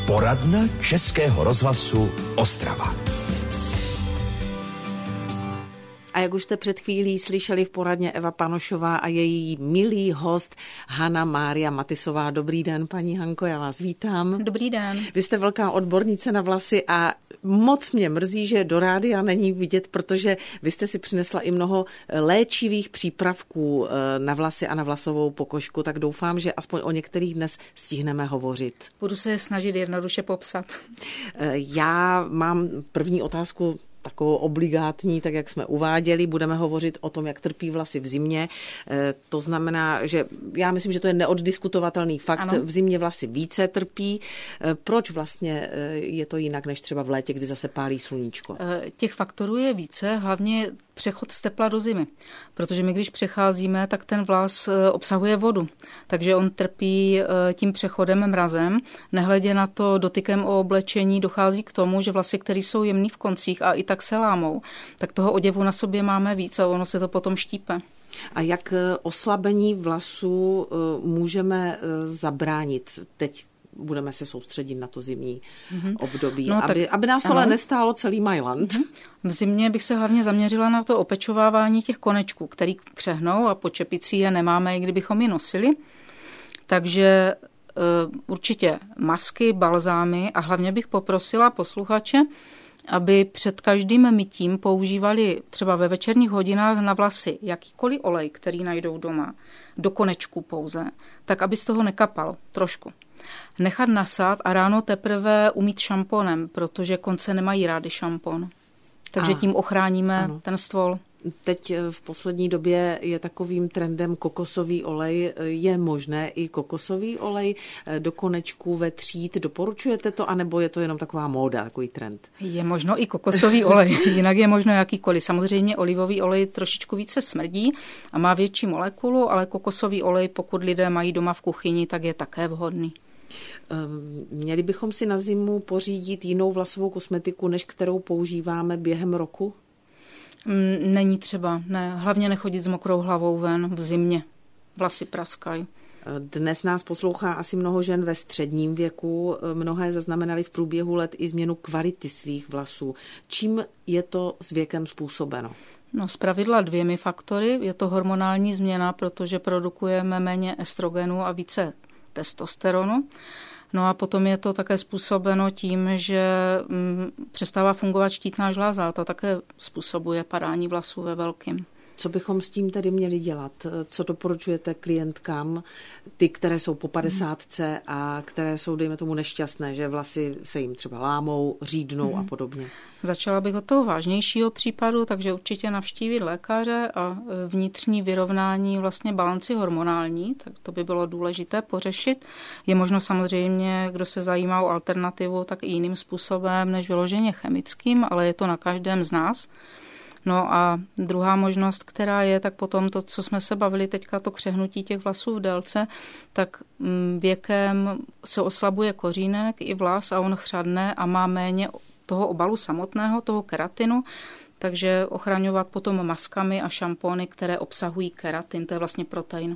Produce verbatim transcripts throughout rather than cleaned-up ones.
Poradna Českého rozhlasu Ostrava. A jak už jste před chvílí slyšeli v poradně Eva Panošová a její milý host Hana Mária Matysová. Dobrý den, paní Hanko, já vás vítám. Dobrý den. Vy jste velká odbornice na vlasy a moc mě mrzí, že do rádia není vidět, protože vy jste si přinesla i mnoho léčivých přípravků na vlasy a na vlasovou pokožku, tak doufám, že aspoň o některých dnes stihneme hovořit. Budu se snažit jednoduše popsat. Já mám první otázku takovou obligátní, tak jak jsme uváděli, budeme hovořit o tom, jak trpí vlasy v zimě. To znamená, že já myslím, že to je neoddiskutovatelný fakt. Ano. V zimě vlasy více trpí. Proč vlastně je to jinak než třeba v létě, kdy zase pálí sluníčko? Těch faktorů je více, hlavně přechod z tepla do zimy. Protože my, když přecházíme, tak ten vlas obsahuje vodu. Takže on trpí tím přechodem mrazem. Nehledě na to dotykem o oblečení dochází k tomu, že vlasy, které jsou jemný v koncích a i tak se lámou, tak toho oděvu na sobě máme víc a ono se to potom štípe. A jak oslabení vlasů můžeme zabránit teď? Budeme se soustředit na to zimní mm-hmm. období, no, aby, aby nás tohle nestálo celý Mailand. Mm-hmm. V zimě bych se hlavně zaměřila na to opečovávání těch konečků, který křehnou a pod čepicí je nemáme, i kdybychom je nosili. Takže uh, určitě masky, balzámy a hlavně bych poprosila posluchače, aby před každým mytím používali třeba ve večerních hodinách na vlasy jakýkoliv olej, který najdou doma, do konečků pouze, tak aby z toho nekapalo trošku. Nechat nasát a ráno teprve umýt šamponem, protože konce nemají rády šampon. Takže a, tím ochráníme ano. ten stvol. Teď v poslední době je takovým trendem kokosový olej. Je možné i kokosový olej do konečků vetřít? Doporučujete to, anebo je to jenom taková móda, takový trend? Je možno i kokosový olej, jinak je možno jakýkoliv. Samozřejmě olivový olej trošičku více smrdí a má větší molekulu, ale kokosový olej, pokud lidé mají doma v kuchyni, tak je také vhodný. Měli bychom si na zimu pořídit jinou vlasovou kosmetiku, než kterou používáme během roku? Není třeba, ne. Hlavně nechodit s mokrou hlavou ven v zimě. Vlasy praskají. Dnes nás poslouchá asi mnoho žen ve středním věku. Mnohé zaznamenali v průběhu let i změnu kvality svých vlasů. Čím je to s věkem způsobeno? No, zpravidla dvěmi faktory. Je to hormonální změna, protože produkujeme méně estrogenu a více testosteronu. No a potom je to také způsobeno tím, že mm, přestává fungovat štítná žláza. To také způsobuje padání vlasů ve velkým. Co bychom s tím tedy měli dělat? Co doporučujete klientkám, ty, které jsou po padesátce a které jsou, dejme tomu, nešťastné, že vlasy se jim třeba lámou, řídnou hmm. a podobně? Začala bych od toho vážnějšího případu, takže určitě navštívit lékaře a vnitřní vyrovnání vlastně balanci hormonální, tak to by bylo důležité pořešit. Je možno samozřejmě, kdo se zajímá o alternativu, tak i jiným způsobem než vyloženě chemickým, ale je to na každém z nás. No a druhá možnost, která je, tak potom to, co jsme se bavili teďka, to křehnutí těch vlasů v délce, tak věkem se oslabuje kořínek i vlas a on chřadne a má méně toho obalu samotného, toho keratinu, takže ochraňovat potom maskami a šampóny, které obsahují keratin, to je vlastně protein.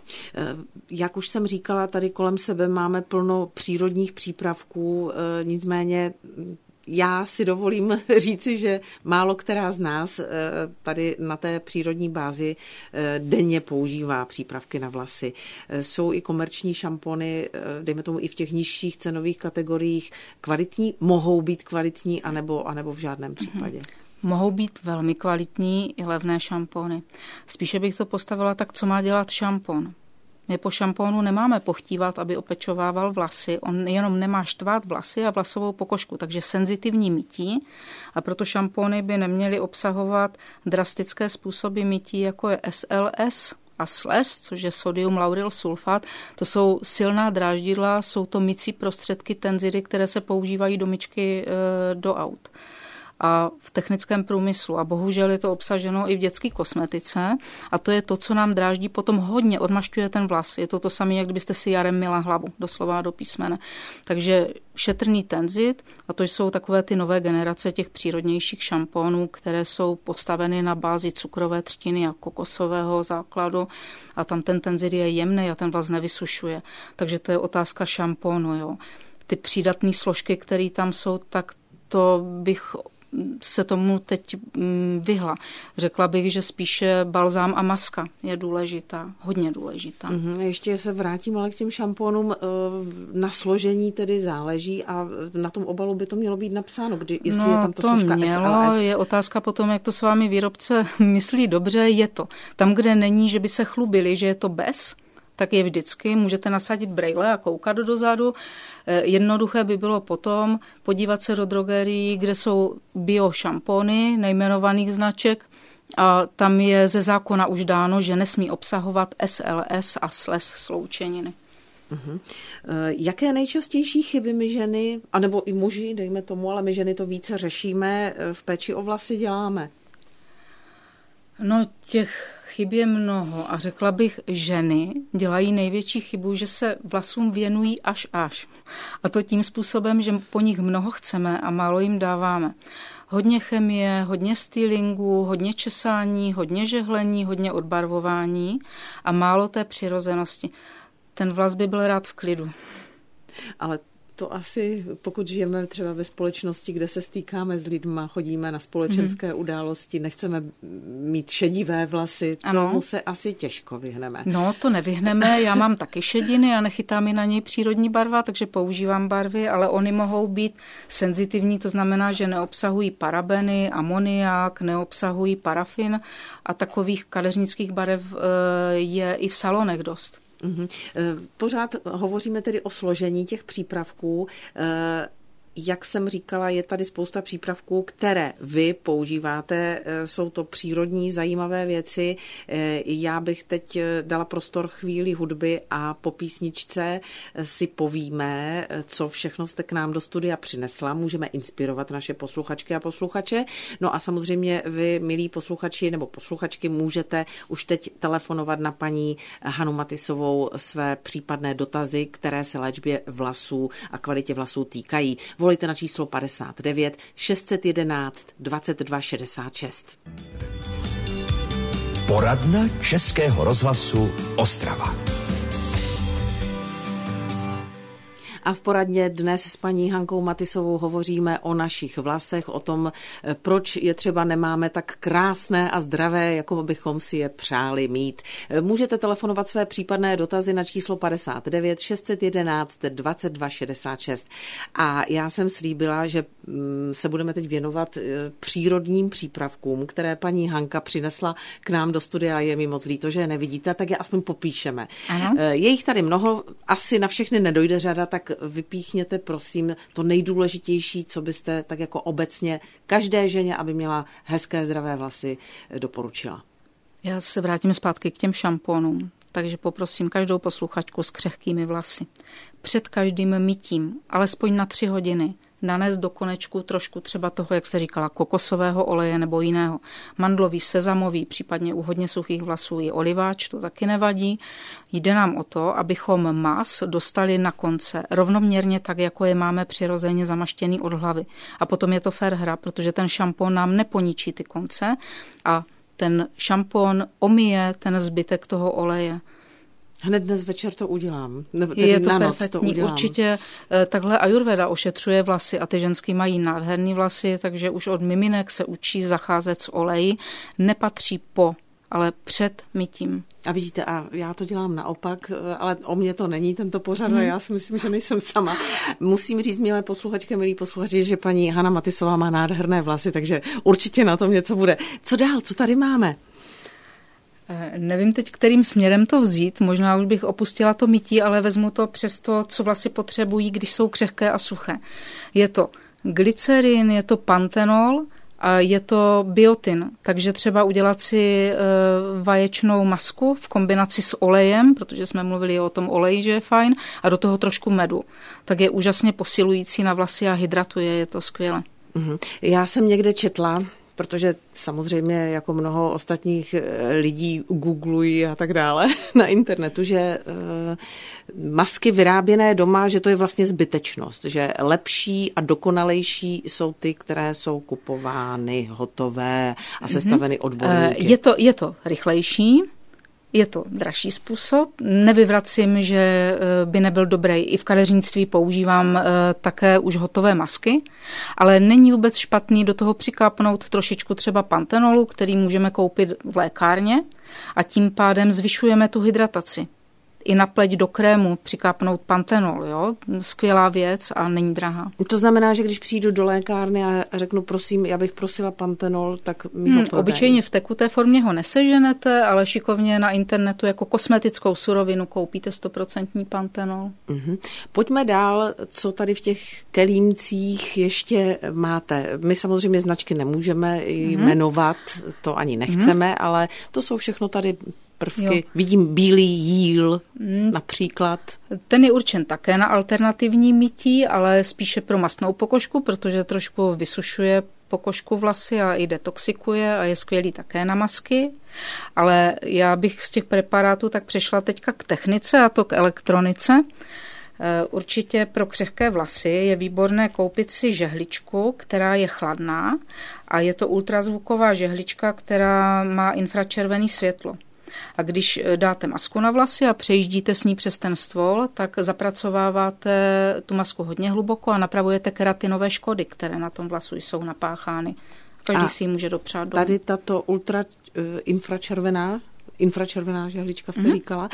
Jak už jsem říkala, tady kolem sebe máme plno přírodních přípravků, nicméně já si dovolím říci, že málo která z nás tady na té přírodní bázi denně používá přípravky na vlasy. Jsou i komerční šampony, dejme tomu i v těch nižších cenových kategoriích, kvalitní, mohou být kvalitní, anebo, anebo v žádném případě. Mohou být velmi kvalitní i levné šampony. Spíše bych to postavila tak, co má dělat šampon. My po šampónu nemáme pochtívat, aby opečovával vlasy. On jenom nemá štvát vlasy a vlasovou pokožku, takže senzitivní mytí. A proto šampóny by neměly obsahovat drastické způsoby mytí, jako je S L S a S L S, což je sodium lauryl sulfat. To jsou silná dráždidla, jsou to mycí prostředky tenzidy, které se používají do myčky e, do aut. A v technickém průmyslu. A bohužel je to obsaženo i v dětské kosmetice. A to je to, co nám dráždí, potom hodně odmašťuje ten vlas. Je to to samé, jak kdybyste si jarem myla hlavu, doslova do písmene. Takže šetrný tenzit, a to jsou takové ty nové generace těch přírodnějších šampónů, které jsou postaveny na bázi cukrové třtiny a kokosového základu. A tam ten tenzit je jemný a ten vlas nevysušuje. Takže to je otázka šampónu, jo. ty přídatné složky, které tam jsou, tak to bych se tomu teď vyhla. Řekla bych, že spíše balzám a maska je důležitá, hodně důležitá. Mm-hmm. Ještě se vrátím ale k těm šampónům. Na složení tedy záleží a na tom obalu by to mělo být napsáno, kdy, jestli no, je tam ta to složka mělo, S L S. Je otázka potom, jak to s vámi výrobce myslí dobře, je to. Tam, kde není, že by se chlubili, že je to bez, tak je vždycky, můžete nasadit brejle a koukat dozadu. Jednoduché by bylo potom podívat se do drogerií, kde jsou bio šampony nejmenovaných značek a tam je ze zákona už dáno, že nesmí obsahovat S L S a S L S sloučeniny. Uh-huh. Jaké nejčastější chyby my ženy, anebo i muži, dejme tomu, ale my ženy to více řešíme, v péči o vlasy děláme? No těch chyb je mnoho a řekla bych, ženy dělají největší chybu, že se vlasům věnují až až. A to tím způsobem, že po nich mnoho chceme a málo jim dáváme. Hodně chemie, hodně stylingu, hodně česání, hodně žehlení, hodně odbarvování a málo té přirozenosti. Ten vlas by byl rád v klidu. Ale to asi, pokud žijeme třeba ve společnosti, kde se stýkáme s lidma, chodíme na společenské mm. události, nechceme mít šedivé vlasy, ano. Tomu se asi těžko vyhneme. No, to nevyhneme. Já mám taky šediny a nechytá mi na něj přírodní barva, takže používám barvy, ale oni mohou být senzitivní, to znamená, že neobsahují parabeny, amoniak, neobsahují parafin a takových kadeřnických barev je i v salonech dost. Pořád hovoříme tedy o složení těch přípravků. Jak jsem říkala, je tady spousta přípravků, které vy používáte. Jsou to přírodní, zajímavé věci. Já bych teď dala prostor chvíli hudby a po písničce si povíme, co všechno jste k nám do studia přinesla. Můžeme inspirovat naše posluchačky a posluchače. No a samozřejmě vy, milí posluchači nebo posluchačky, můžete už teď telefonovat na paní Hanu Matysovou své případné dotazy, které se léčbě vlasů a kvalitě vlasů týkají. Volejte na číslo padesát devět šest set jedenáct dvacet dva šedesát šest. Poradna Českého rozhlasu Ostrava. A v poradně dnes s paní Hankou Matysovou hovoříme o našich vlasech, o tom, proč je třeba nemáme tak krásné a zdravé, jako bychom si je přáli mít. Můžete telefonovat své případné dotazy na číslo padesát devět šest set jedenáct dvacet dva šedesát šest. A já jsem slíbila, že se budeme teď věnovat přírodním přípravkům, které paní Hanka přinesla k nám do studia. Je mi moc líto, že je nevidíte, tak je aspoň popíšeme. Ano. Je jich tady mnoho, asi na všechny nedojde řada, tak vypíchněte prosím to nejdůležitější, co byste tak jako obecně každé ženě, aby měla hezké zdravé vlasy, doporučila. Já se vrátím zpátky k těm šampónům, takže poprosím každou posluchačku s křehkými vlasy. Před každým mytím, alespoň na tři hodiny, nanést do konečku trošku třeba toho, jak jste říkala, kokosového oleje nebo jiného. Mandlový, sezamový, případně u hodně suchých vlasů i oliváč, to taky nevadí. Jde nám o to, abychom mas dostali na konce rovnoměrně tak, jako je máme přirozeně zamaštěný od hlavy. A potom je to fair hra, protože ten šampon nám neponičí ty konce a ten šampon omije ten zbytek toho oleje. Hned dnes večer to udělám. Je to perfektní. To určitě takhle ajurveda ošetřuje vlasy a ty ženský mají nádherný vlasy, takže už od miminek se učí zacházet s oleji. Nepatří po, ale před mytím. A vidíte, a já to dělám naopak, ale o mě to není tento pořad, hmm. a já si myslím, že nejsem sama. Musím říct, milé posluchačky, milí posluchači, že paní Hana Matysová má nádherné vlasy, takže určitě na tom něco bude. Co dál? Co tady máme? Nevím teď, kterým směrem to vzít, možná už bych opustila to mytí, ale vezmu to přes to, co vlasy potřebují, když jsou křehké a suché. Je to glycerin, je to pantenol a je to biotin, takže třeba udělat si vaječnou masku v kombinaci s olejem, protože jsme mluvili o tom oleji, že je fajn, a do toho trošku medu. Tak je úžasně posilující na vlasy a hydratuje, je to skvěle. Já jsem někde četla, protože samozřejmě jako mnoho ostatních lidí googlují a tak dále na internetu, že masky vyráběné doma, že to je vlastně zbytečnost, že lepší a dokonalejší jsou ty, které jsou kupovány, hotové a sestaveny odborníky. Je to, je to rychlejší, Je to dražší způsob. Nevyvracím, že by nebyl dobrý. I v kadeřnictví používám také už hotové masky, ale není vůbec špatný do toho přikápnout trošičku třeba pantenolu, který můžeme koupit v lékárně a tím pádem zvyšujeme tu hydrataci. I na pleť do krému přikápnout pantenol, jo? Skvělá věc a není drahá. To znamená, že když přijdu do lékárny a řeknu, prosím, já bych prosila pantenol, tak mi ho hmm, Obyčejně v tekuté formě ho neseženete, ale šikovně na internetu jako kosmetickou surovinu koupíte stoprocentní pantenol. Uh-huh. Pojďme dál, co tady v těch kelímcích ještě máte. My samozřejmě značky nemůžeme uh-huh. jmenovat, to ani nechceme, uh-huh. ale to jsou všechno tady prvky. Jo. Vidím bílý jíl například. Ten je určen také na alternativní mytí, ale spíše pro mastnou pokožku, protože trošku vysušuje pokožku vlasy a i detoxikuje a je skvělý také na masky. Ale já bych z těch preparátů tak přešla teďka k technice a to k elektronice. Určitě pro křehké vlasy je výborné koupit si žehličku, která je chladná a je to ultrazvuková žehlička, která má infračervené světlo. A když dáte masku na vlasy a přejíždíte s ní přes ten stvol, tak zapracováváte tu masku hodně hluboko a napravujete keratinové škody, které na tom vlasu jsou napáchány. Každý a si ji může dopřát domů. Tady tato ultra infračervená, infračervená žehlička jste mm-hmm. říkala,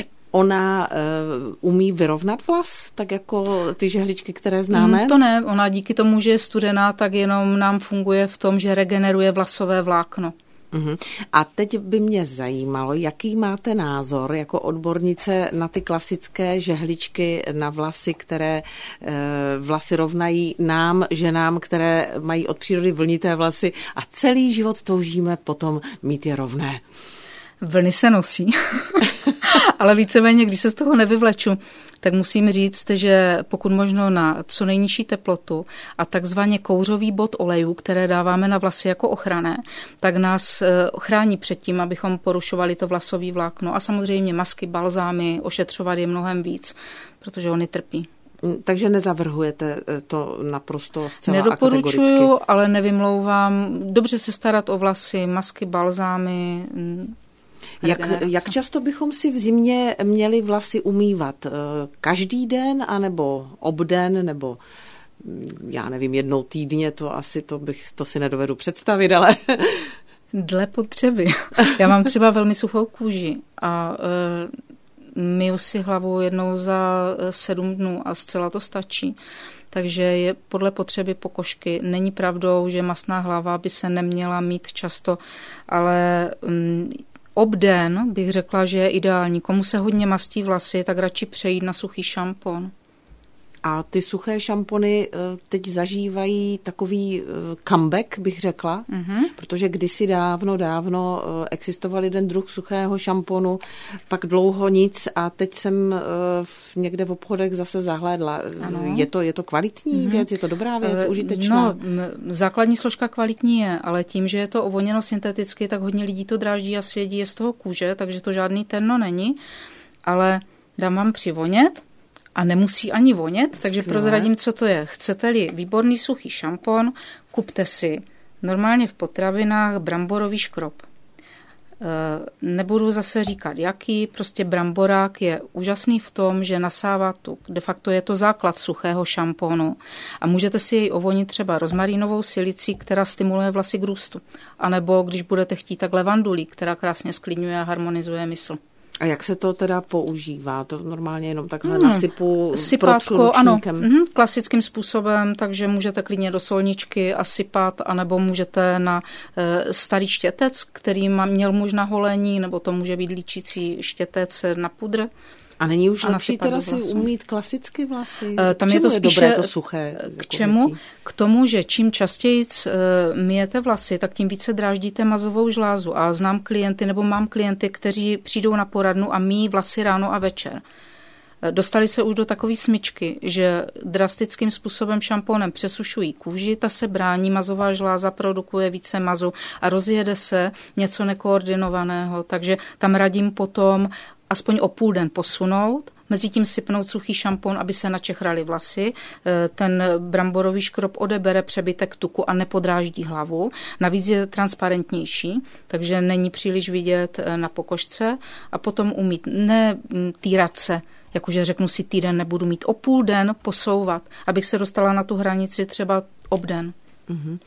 ona uh, umí vyrovnat vlas, tak jako ty žehličky, které známe? Mm, to ne, ona díky tomu, že je studená, tak jenom nám funguje v tom, že regeneruje vlasové vlákno. Uhum. A teď by mě zajímalo, jaký máte názor jako odbornice na ty klasické žehličky na vlasy, které e, vlasy rovnají nám, ženám, které mají od přírody vlnité vlasy a celý život toužíme potom mít je rovné. Vlny se nosí, ale víceméně, když se z toho nevyvleču, tak musím říct, že pokud možno na co nejnižší teplotu a takzvaně kouřový bod olejů, které dáváme na vlasy jako ochranné, tak nás ochrání před tím, abychom porušovali to vlasové vlákno a samozřejmě masky, balzámy, ošetřovat je mnohem víc, protože oni trpí. Takže nezavrhujete to naprosto zcela kategoricky? Nedoporučuju, ale nevymlouvám. Dobře se starat o vlasy, masky, balzámy. Jak, jak často bychom si v zimě měli vlasy umývat? Každý den, anebo obden, nebo já nevím, jednou týdně, to asi to, bych, to si nedovedu představit, ale... Dle potřeby. Já mám třeba velmi suchou kůži a e, myju si hlavu jednou za sedm dnů a zcela to stačí. Takže je podle potřeby pokožky. Není pravdou, že mastná hlava by se neměla mít často, ale... Mm, obden bych řekla, že je ideální. Komu se hodně mastí vlasy, tak radši přejít na suchý šampon. A ty suché šampony teď zažívají takový comeback, bych řekla, mm-hmm. protože kdysi dávno, dávno existoval jeden druh suchého šamponu, pak dlouho nic a teď jsem někde v obchodech zase zahlédla. Je to, je to kvalitní mm-hmm. věc, je to dobrá věc, uh, užitečná? No, základní složka kvalitní je, ale tím, že je to ovoněno synteticky, tak hodně lidí to dráždí a svědí je z toho kůže, takže to žádný terno není, ale dám vám přivonět. A nemusí ani vonět, Skvěle. Takže prozradím, co to je. Chcete-li výborný suchý šampon, kupte si normálně v potravinách bramborový škrob. Nebudu zase říkat, jaký, prostě bramborák je úžasný v tom, že nasává tuk. De facto je to základ suchého šamponu a můžete si jej ovonit třeba rozmarínovou silicí, která stimuluje vlasy k růstu. A nebo když budete chtít, tak levandulí, která krásně sklidňuje a harmonizuje mysl. A jak se to teda používá? To normálně jenom takhle hmm. nasypu Sypátko, ano, mhm, klasickým způsobem, takže můžete klidně do solničky a sypat, anebo můžete na e, starý štětec, který má, měl muž na holení, nebo to může být líčící štětec na pudr. A není už lepší teda si umýt klasicky vlasy? E, tam je to spíše, dobré to suché? K čemu? Mytí? K tomu, že čím častěji e, myjete vlasy, tak tím více dráždíte mazovou žlázu. A znám klienty, nebo mám klienty, kteří přijdou na poradnu a myjí vlasy ráno a večer. E, dostali se už do takové smyčky, že drastickým způsobem šampónem přesušují kůži, ta se brání, mazová žláza produkuje více mazu a rozjede se něco nekoordinovaného. Takže tam radím potom aspoň o půl den posunout, mezi tím sypnout suchý šampon, aby se načechraly vlasy. Ten bramborový škrob odebere přebytek tuku a nepodráždí hlavu. Navíc je transparentnější, takže není příliš vidět na pokožce a potom umít, ne týrat se, jakože řeknu si týden nebudu mít, o půl den posouvat, abych se dostala na tu hranici třeba obden. Uhum.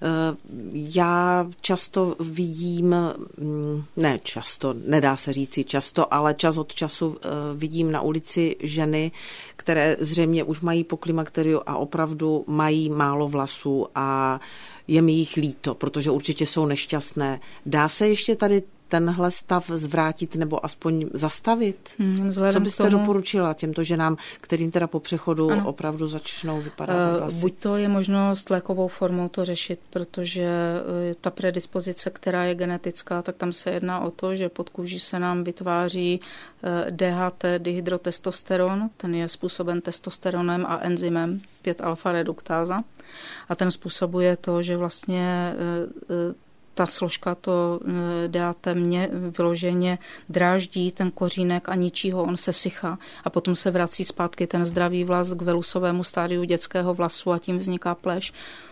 Já často vidím, ne často, nedá se říci často, ale čas od času vidím na ulici ženy, které zřejmě už mají po klimakteriu a opravdu mají málo vlasů a je mi jich líto, protože určitě jsou nešťastné. Dá se ještě tady tenhle stav zvrátit nebo aspoň zastavit? Hmm, Co byste tomu... doporučila těmto ženám, kterým teda po přechodu ano. opravdu začnou vypadat vlasy? Buď to je možnost lékovou formou to řešit, protože ta predispozice, která je genetická, tak tam se jedná o to, že pod kůží se nám vytváří D H T, dihydrotestosteron, ten je způsoben testosteronem a enzymem pět alfa reduktáza a ten způsobuje to, že vlastně ta složka, to D H T mě vyloženě dráždí ten kořínek a ničí ho, on se sychá a potom se vrací zpátky ten zdravý vlas k velusovému stádiu dětského vlasu a tím vzniká pleš.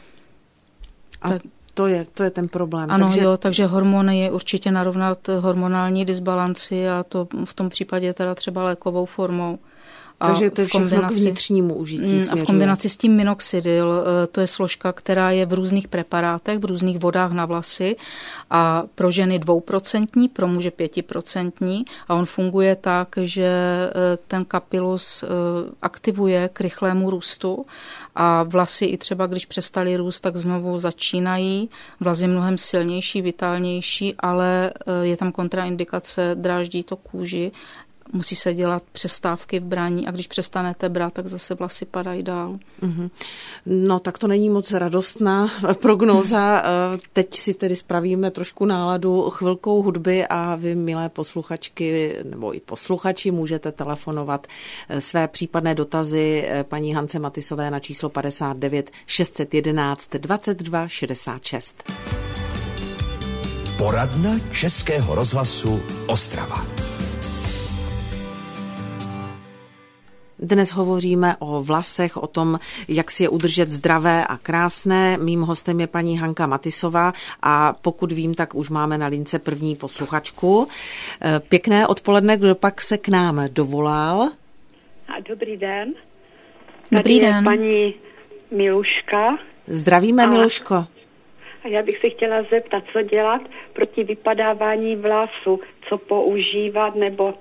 A tak, to, je, to je ten problém. Ano, takže... jo, takže hormony je určitě narovnat hormonální disbalanci a to v tom případě teda třeba lékovou formou. Takže to je všechno k vnitřnímu užití směřuje. A v kombinaci s tím minoxidil, to je složka, která je v různých preparátech, v různých vodách na vlasy a pro ženy dvouprocentní, pro muže pětiprocentní a on funguje tak, že ten kapilus aktivuje k rychlému růstu a vlasy i třeba, když přestaly růst, tak znovu začínají. Vlas je mnohem silnější, vitálnější, ale je tam kontraindikace, dráždí to kůži. Musí se dělat přestávky v brání a když přestanete brát, tak zase vlasy padají dál. Mm-hmm. No tak to není moc radostná prognóza. Teď si tedy spravíme trošku náladu chvilkou hudby a vy, milé posluchačky nebo i posluchači, můžete telefonovat své případné dotazy paní Hance Matysové na číslo padesát devět šest set jedenáct dvacet dva šedesát šest. Poradna Českého rozhlasu Ostrava. Dnes hovoříme o vlasech, o tom, jak si je udržet zdravé a krásné. Mým hostem je paní Hanka Matysová a pokud vím, tak už máme na lince první posluchačku. Pěkné odpoledne, kdo pak se k nám dovolal? A dobrý den. Dobrý Tady den. je paní Miluška. Zdravíme, a, Miluško. A já bych se chtěla zeptat, co dělat proti vypadávání vlasu, co používat nebo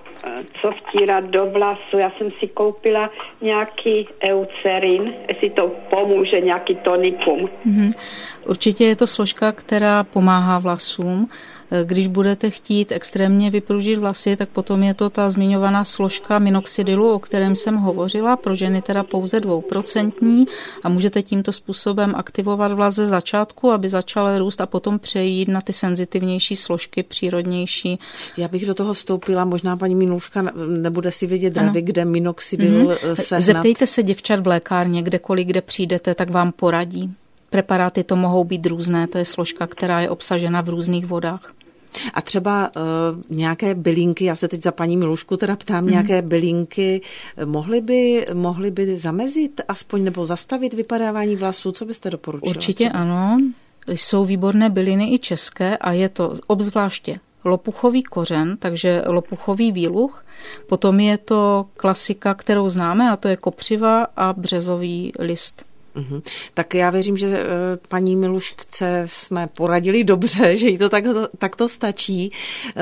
co vtírat do vlasu. Já jsem si koupila nějaký Eucerin, jestli to pomůže, nějaký tonikum. Mm-hmm. Určitě je to složka, která pomáhá vlasům. Když budete chtít extrémně vypružit vlasy, tak potom je to ta zmiňovaná složka minoxidilu, o kterém jsem hovořila, pro ženy teda pouze dvouprocentní a můžete tímto způsobem aktivovat vlas ze začátku, aby začal růst a potom přejít na ty senzitivnější složky, přírodnější. Já bych do toho vstoupila, možná paní Miluška nebude si vědět rady, kde minoxidil mm-hmm. sehnat. Zeptejte se děvčat v lékárně, kdekoliv, kde přijdete, tak vám poradí. Preparáty to mohou být různé, to je složka, která je obsažena v různých vodách. A třeba uh, nějaké bylinky, já se teď za paní Milušku teda ptám, mm. nějaké bylinky mohly by, mohly by zamezit aspoň nebo zastavit vypadávání vlasů? Co byste doporučila? Určitě ano, jsou výborné byliny i české a je to obzvláště lopuchový kořen, takže lopuchový výluch. Potom je to klasika, kterou známe a to je kopřiva a březový list. Uhum. Tak já věřím, že uh, paní Milušce jsme poradili dobře, že jí to tak, tak to stačí. Uh,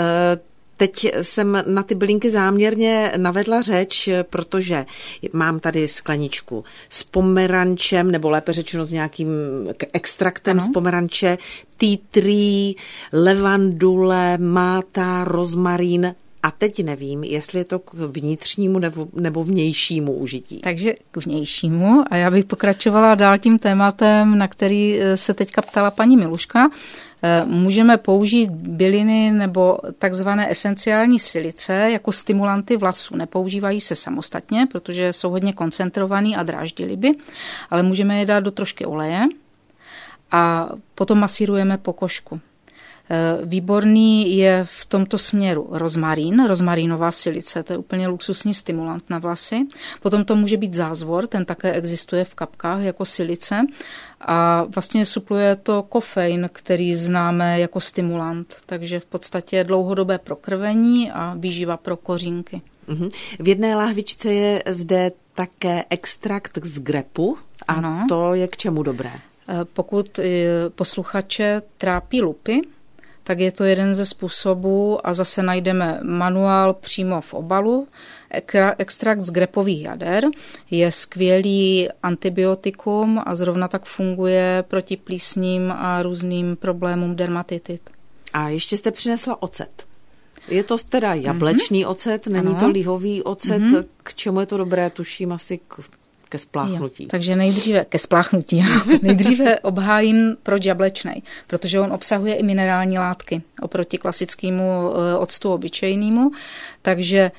Teď jsem na ty bylinky záměrně navedla řeč, protože mám tady skleničku s pomerančem, nebo lépe řečeno s nějakým extraktem ano. z pomeranče, tea tree, levandule, máta, rozmarín. A teď nevím, jestli je to k vnitřnímu nebo, nebo vnějšímu užití. Takže k vnějšímu a já bych pokračovala dál tím tématem, na který se teďka ptala paní Miluška. Můžeme použít byliny nebo takzvané esenciální silice jako stimulanty vlasů. Nepoužívají se samostatně, protože jsou hodně koncentrovaný a dráždily by, ale můžeme je dát do trošky oleje a potom masírujeme pokožku. Výborný je v tomto směru rozmarín, rozmarínová silice, to je úplně luxusní stimulant na vlasy. Potom to může být zázvor, ten také existuje v kapkách jako silice a vlastně supluje to kofein, který známe jako stimulant, takže v podstatě dlouhodobé prokrvení a výživa pro kořínky. V jedné lahvičce je zde také extrakt z grepu a ano. To je k čemu dobré? Pokud posluchače trápí lupy, tak je to jeden ze způsobů a zase najdeme manuál přímo v obalu. Extrakt z grepových jader je skvělý antibiotikum a zrovna tak funguje proti plísním a různým problémům dermatitit. A ještě jste přinesla ocet. Je to teda jablečný mm-hmm. ocet, není ano. to lihový ocet. Mm-hmm. K čemu je to dobré, tuším asi k, ke spláchnutí. Jo, takže nejdříve ke spláchnutí. nejdříve obhájím proč jablečnej, protože on obsahuje i minerální látky oproti klasickému octu obyčejnému. Takže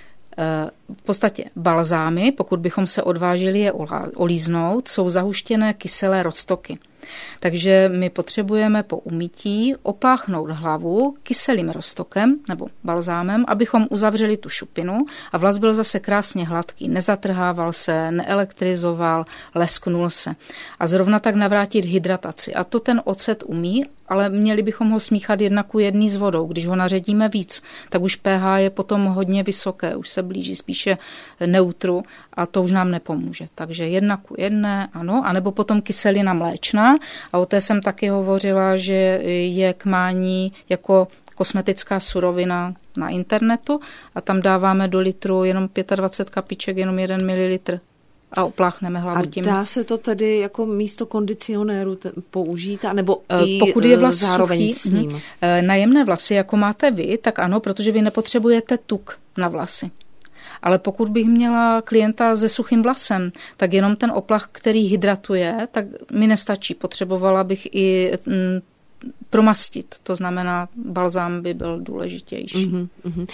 v podstatě balzámy, pokud bychom se odvážili je olíznout, jsou zahuštěné kyselé roztoky. Takže my potřebujeme po umytí opláchnout hlavu kyselým roztokem nebo balzámem, abychom uzavřeli tu šupinu a vlas byl zase krásně hladký, nezatrhával se, neelektrizoval, lesknul se. A zrovna tak navrátit hydrataci. A to ten ocet umí, ale měli bychom ho smíchat jedna ku jedný s vodou. Když ho naředíme víc, tak už pH je potom hodně vysoké, už se blíží spíše neutru a to už nám nepomůže. Takže jedna ku jedné, ano, anebo potom kyselina mléčná. A o té jsem taky hovořila, že je k mání jako kosmetická surovina na internetu a tam dáváme do litru jenom dvacet pět kapiček, jenom jeden mililitr a opláchneme hlavu tím. A dá se to tedy jako místo kondicionéru použít, anebo i pokud je vlas zároveň suchý, s ním? Na jemné vlasy, jako máte vy, tak ano, protože vy nepotřebujete tuk na vlasy. Ale pokud bych měla klienta se suchým vlasem, tak jenom ten oplach, který hydratuje, tak mi nestačí. Potřebovala bych i mm, promastit. To znamená, balzám by byl důležitější. Uh-huh, uh-huh.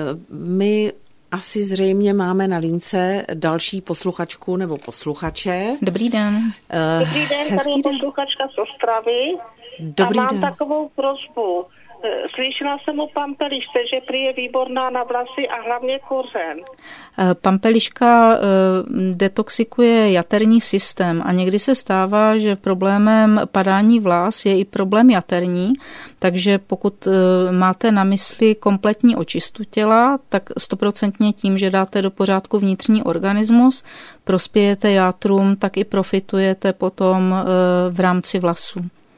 My asi zřejmě máme na lince další posluchačku nebo posluchače. Dobrý den. Dobrý den, tady je posluchačka z Ostravy. Dobrý a mám den. takovou prosbu. Slyšela jsem o pampelišce, že prý je výborná na vlasy a hlavně kořen. Pampeliška detoxikuje jaterní systém a někdy se stává, že problémem padání vlas je i problém jaterní, takže pokud máte na mysli kompletní očistu těla, tak stoprocentně tím, že dáte do pořádku vnitřní organismus, prospějete játrům, tak i profitujete potom v rámci vlasů.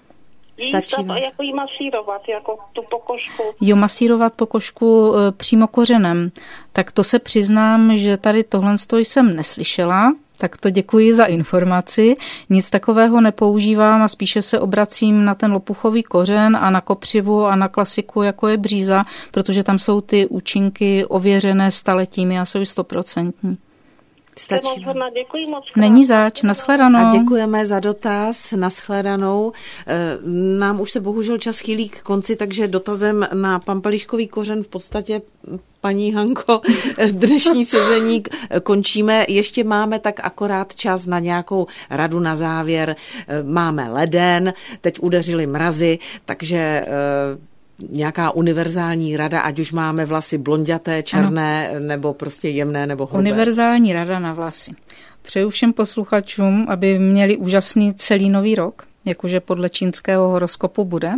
Stačí to, jako jí masírovat, jako tu pokožku. Jo, masírovat pokožku e, přímo kořenem. Tak to se přiznám, že tady tohle jsem neslyšela, tak to děkuji za informaci. Nic takového nepoužívám a spíše se obracím na ten lopuchový kořen a na kopřivu a na klasiku, jako je bříza, protože tam jsou ty účinky ověřené staletími a jsou stoprocentní. Stačí. Děkuji moc. Není zač, nashledanou. A děkujeme za dotaz, nashledanou. Nám už se bohužel čas chýlí k konci, takže dotazem na pampeliškový kořen v podstatě, paní Hanko, dnešní sezení končíme. Ještě máme tak akorát čas na nějakou radu na závěr. Máme leden, teď udeřily mrazy, takže nějaká univerzální rada, ať už máme vlasy blonďaté, černé, ano. nebo prostě jemné, nebo hrubé. Univerzální rada na vlasy. Přeju všem posluchačům, aby měli úžasný celý nový rok, jakože podle čínského horoskopu bude,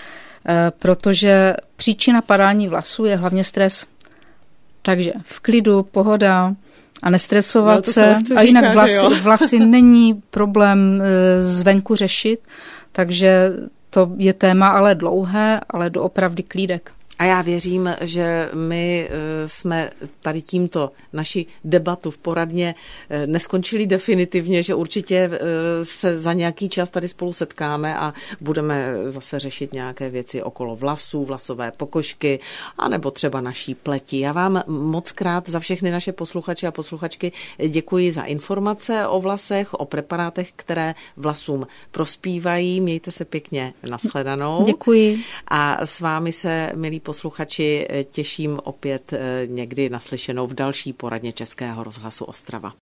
protože příčina padání vlasů je hlavně stres. Takže v klidu, pohoda a nestresovat no, se. A jinak říká, vlasy, vlasy není problém zvenku řešit, takže to je téma ale dlouhé, ale doopravdy klídek. A já věřím, že my jsme tady tímto naši debatu v poradně neskončili definitivně, že určitě se za nějaký čas tady spolu setkáme a budeme zase řešit nějaké věci okolo vlasů, vlasové pokožky, anebo třeba naší pleti. Já vám moc krát za všechny naše posluchače a posluchačky děkuji za informace o vlasech, o preparátech, které vlasům prospívají. Mějte se pěkně, nashledanou. Děkuji. A s vámi se, milí posluchači, těším opět někdy naslyšenou v další poradně Českého rozhlasu Ostrava.